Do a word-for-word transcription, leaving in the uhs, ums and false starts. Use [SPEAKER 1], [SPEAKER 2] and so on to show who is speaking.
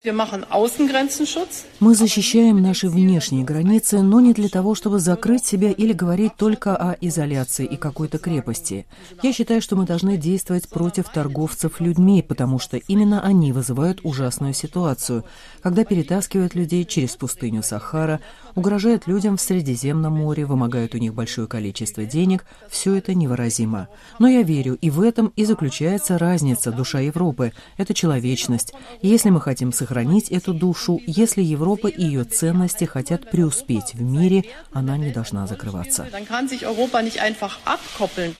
[SPEAKER 1] Мы защищаем наши внешние границы, но не для того, чтобы закрыть себя или говорить только о изоляции и какой-то крепости. Я считаю, что мы должны действовать против торговцев людьми, потому что именно они вызывают ужасную ситуацию, когда перетаскивают людей через пустыню Сахара, угрожают людям в Средиземном море, вымогают у них большое количество денег. Все это невыразимо. Но я верю, и в этом и заключается разница, душа Европы. Это человечность. И если мы хотим сохранить эту душу, если Европа и ее ценности хотят преуспеть в мире, она не должна закрываться.